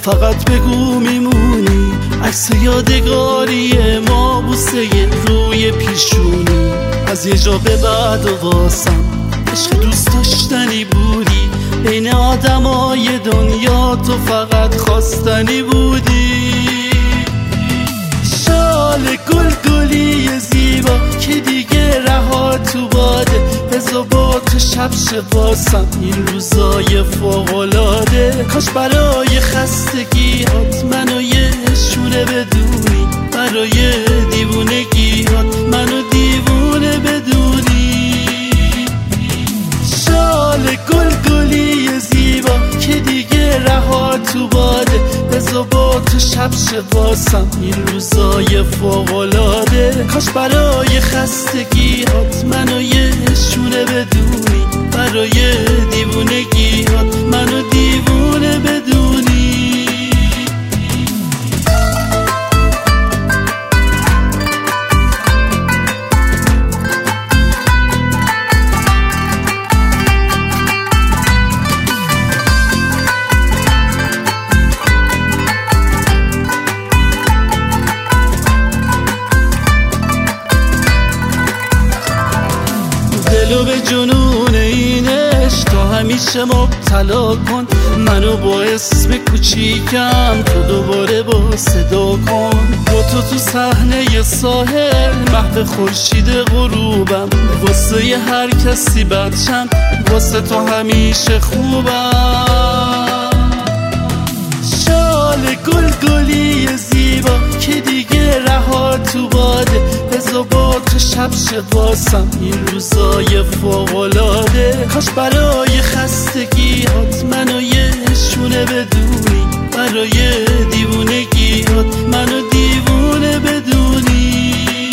فقط بگو میمونی. عکس یادگاری ما بوسه روی پیشونی. از یه جا به بعد و واسم عشق دوست داشتنی بودی. بین آدمای دنیا تو فقط خواستنی بودی. شال گل گلی زیبا که دیگه رها تو باده. بذار با تو شب واسم این روزای فوق‌العاده. کاش برای خستگیات منو یه شونه بدونی. برای دیوونگیات منو دیوونه بدونی. شال گل گلی زیبا که دیگه رها تو باده. بذار با تو شب واسم این روزای فوق‌العاده. کاش برای خستگیات منو یه شونه بدونی. برای دیوونگیات منو دیوونه بدونی. دلو به جنون اینش تو همیشه مبتلا کن. منو با اسم کوچیکم تو دوباره با صدا کن. با تو صحنه ساحل محو خورشید غروبم. واسه هر کسی بچم واسه تو همیشه خوبم. شال گل گلی زیبا که دیگه رها تو باده. بذار با تو شب واسم این روزای فوق‌العاده. کاش برای خستگیات منو یه شونه بدونی. برای دیوونگیات منو دیوونه بدونی.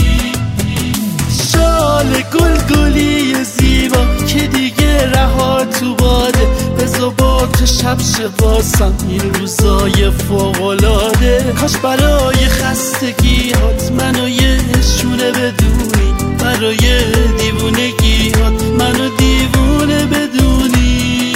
شال گل گلی زیبا که دیگه رها تو باده. بذار با تو شب واسم این روزای فوق‌العاده. کاش برای خستگیات منو یه شونه بدونی. برای دیوونگیات منو دیوونه بدونی.